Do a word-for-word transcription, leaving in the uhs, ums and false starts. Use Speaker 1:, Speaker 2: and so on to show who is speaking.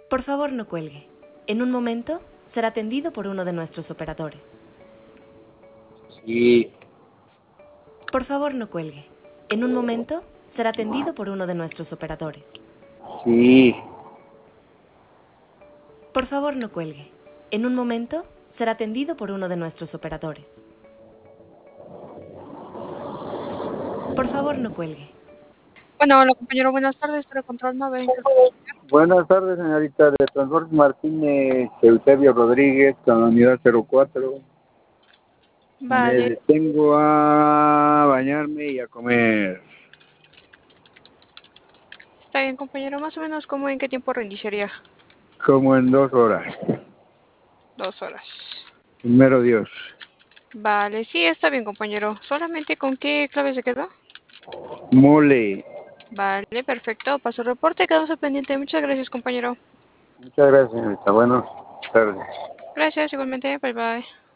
Speaker 1: Por favor, no cuelgue. En un momento será atendido por uno de nuestros operadores.
Speaker 2: Sí.
Speaker 1: Por favor, no cuelgue. En un momento será atendido por uno de nuestros operadores.
Speaker 2: Sí.
Speaker 1: Por favor, no cuelgue. En un momento será atendido por uno de nuestros operadores. Por favor, no cuelgue.
Speaker 3: Bueno, hola compañero, buenas tardes, para Control nueve.
Speaker 2: Buenas tardes, señorita, de Transportes Martínez, Eusebio Rodríguez, con la unidad cero cuatro. Me
Speaker 3: Vale,
Speaker 2: detengo a bañarme y a comer.
Speaker 3: está bien compañero, más o menos como en qué tiempo reiniciaría.
Speaker 2: Como en dos horas.
Speaker 3: Dos horas.
Speaker 2: Primero Dios.
Speaker 3: Vale, sí, está bien compañero. ¿Solamente con qué clave se quedó?
Speaker 2: Mole.
Speaker 3: Vale, perfecto. Paso el reporte, quedamos al pendiente. Muchas gracias compañero.
Speaker 2: Muchas gracias, señorita. Buenas tardes.
Speaker 3: Gracias, igualmente. Bye bye.